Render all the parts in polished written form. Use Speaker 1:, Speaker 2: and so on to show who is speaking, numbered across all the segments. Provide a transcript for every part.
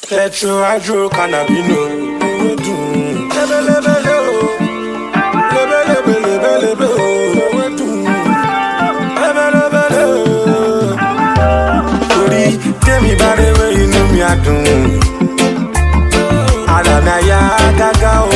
Speaker 1: Petro hydro cannabino. Lebelebele o. Lebelebelebelebe o. Lebelebele o. Torí tèmi bá dé wé inú mi á dùn. Ara mi á yá gágá o.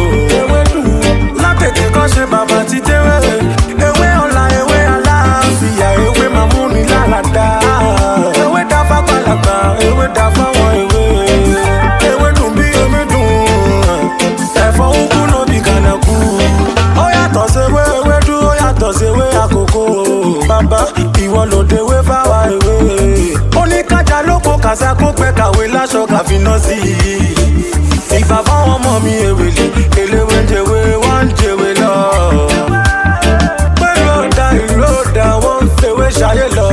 Speaker 1: Látètè kọ́ ṣe bàbá ti tẹ́wé. Ewé ọ̀la, ewé aláàfíà, ewé máa mú ni láradá. Ewé dá fágbàlagbà, ewé dá fáwọn ewé. Ewé dùn bí omi dùn. Ẹ̀fọ́ úgú ló bí kànákù. Ó yàtọ̀ séwé ewédú, ó yàtọ̀ séwé àkókò. Bàbá ìwọ ló dewé fáwa ewé. Oníkájà lóko kàṣà kó pẹ́ kàwé láṣọ kàfiná sí i. Ìgbà fáwọn ọmọ mi ewèlè, eléwé ń jẹwé, wọ́n ń jẹwé lọ. Pẹ̀lú ọ̀dà ìlú ọ̀dà, wọ́n ń fewé ṣayé lọ.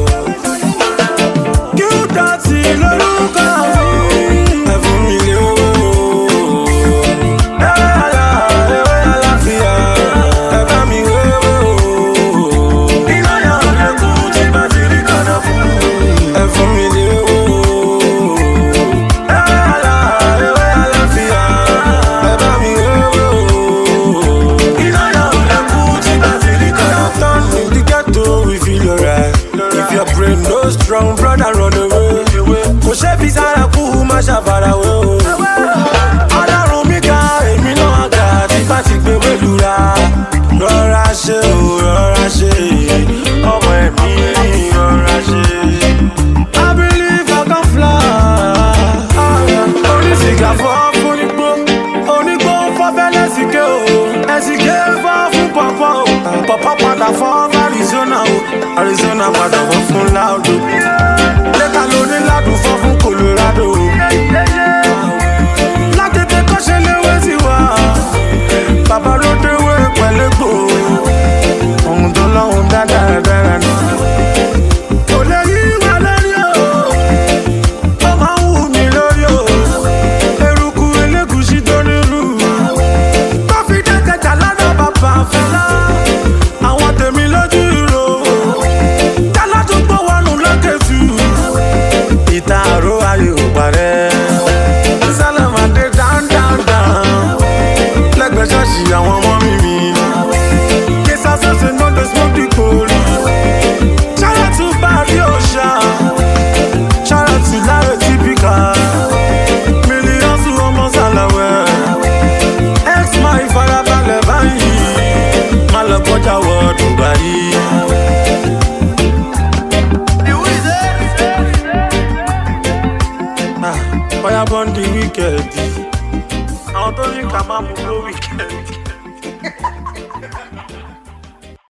Speaker 1: Kí ó dá sí lórúkọ mi. Ẹ̀fún mi lé owó. Ewé àlàáfíà, ẹ bá mi wéwé o. Iná yà ó lẹ́kùn tí bá ti rí kànáfù. Ẹ̀fún mi lé owó. No strong brother run away. Kò ṣe fi sára kú má ṣàfarawé o. Ọlọ́run mi ká èmi náà ga tí bá ti gbé wélura. Rọra ṣe o, rọra ṣe. Ọmọ ẹ̀mí rọra ṣe. I believe I can fly. Onísìgá fọ́ fún onígbó. Onígbó fọ́ fẹ́ lẹ́sìké o. Ẹ̀sìké fọ́ fún pọ̀pọ̀ o. Pọ̀pọ̀ padà fọ́ Arizona o. Arizona padà fọ́ fún Laudo. Lẹ́ka ló ní Laudo fọ́ fún Colorado. Látètè kọ́ṣẹ́ léwé sí wa. Bàbá ló déwé pẹ̀lẹ́gbò. Ohun tó lọ́hùn dáradára ni. Kò lè yí wa lórí o. Ó máa ń wù mí lórí o. Eruku elégùsí tó nílù. Tó fi dé kẹjà lọ́dọ̀ bàbá Fẹlá. Àwọn tèmi lójú ìró. Tálá tó gbọ́ wọnú lókèjù. Ìta àrò ayé ò parẹ́. Sálámàdé down down down. Lẹ́gbẹ̀ẹ́ ṣọ́ọ̀ṣì àwọn ọmọ mi mi. Késà sọ́sẹ̀ náà dey smoke the cold. Shout out to Barry Ocean. Shout out to Larry Typica. Millions ọmọ Sàlàwẹ̀. Ex-my farabalẹ̀ báyìí. Má lọ kọjá wọ Dubai. Oya born the wicked. Àwọn tó ní ká máa mú ló wicked.